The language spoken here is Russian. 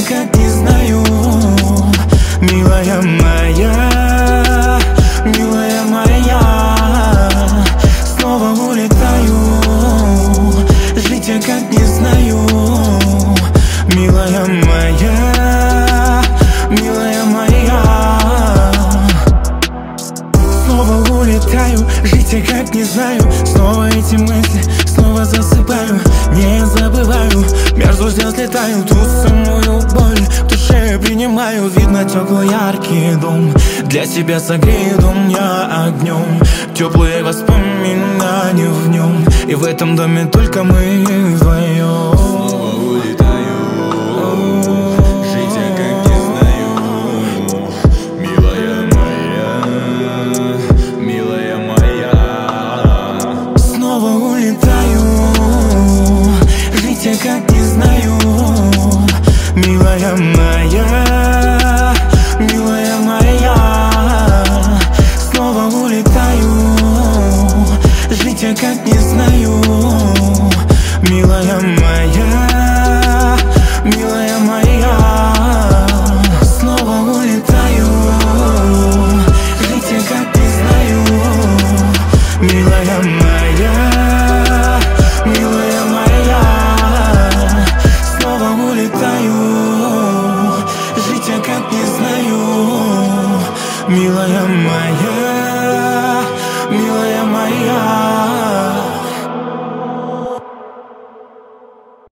как не знаю. Милая моя, милая моя, снова улетаю. Жить я как не знаю. Милая моя, милая моя, снова улетаю. Жить я как не знаю. Снова эти мысли, снова засыпаю. Не забываю, между звезд летаю. Ту самую боль в душе принимаю. Видно теплый яркий дом, для себя согреет он меня огнем. Теплые воспоминания в нем, и в этом доме только мы вдвоем. Снова улетаю, жить я как не знаю. Милая моя, милая моя. Снова улетаю, жить я как не знаю. Милая моя, милая моя, снова улетаю. Жить я как не знаю. Милая моя.